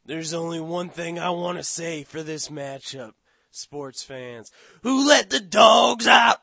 There's only one thing I want to say for this matchup, sports fans. Who let the dogs out?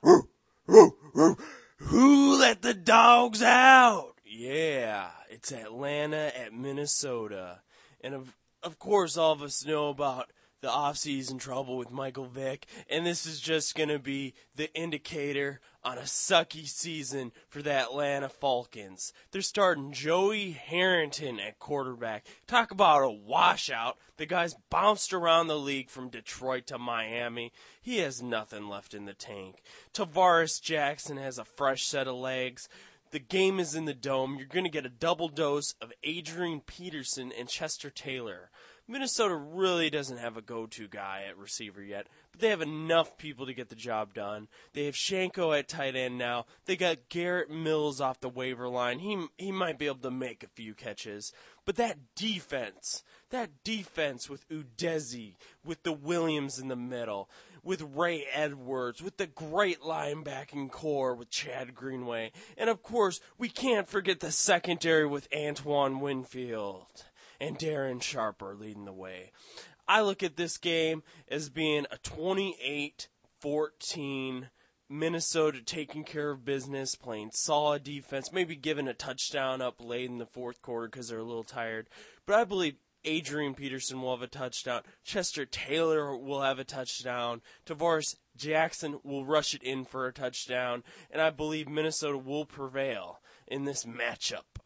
Who let the dogs out? Yeah, it's Atlanta at Minnesota. And of course, all of us know about the offseason trouble with Michael Vick, and this is just going to be the indicator on a sucky season for the Atlanta Falcons. They're starting Joey Harrington at quarterback. Talk about a washout. The guy's bounced around the league from Detroit to Miami. He has nothing left in the tank. Tavares Jackson has a fresh set of legs. The game is in the Dome. You're going to get a double dose of Adrian Peterson and Chester Taylor. Minnesota really doesn't have a go-to guy at receiver yet, but they have enough people to get the job done. They have Shanko at tight end now. They got Garrett Mills off the waiver line. He might be able to make a few catches. But that defense with Udeze, with the Williams in the middle, with Ray Edwards, with the great linebacking core with Chad Greenway, and of course, we can't forget the secondary with Antoine Winfield and Darren Sharper leading the way. I look at this game as being a 28-14 Minnesota taking care of business, playing solid defense, maybe giving a touchdown up late in the fourth quarter because they're a little tired. But I believe Adrian Peterson will have a touchdown. Chester Taylor will have a touchdown. Tavares Jackson will rush it in for a touchdown. And I believe Minnesota will prevail in this matchup.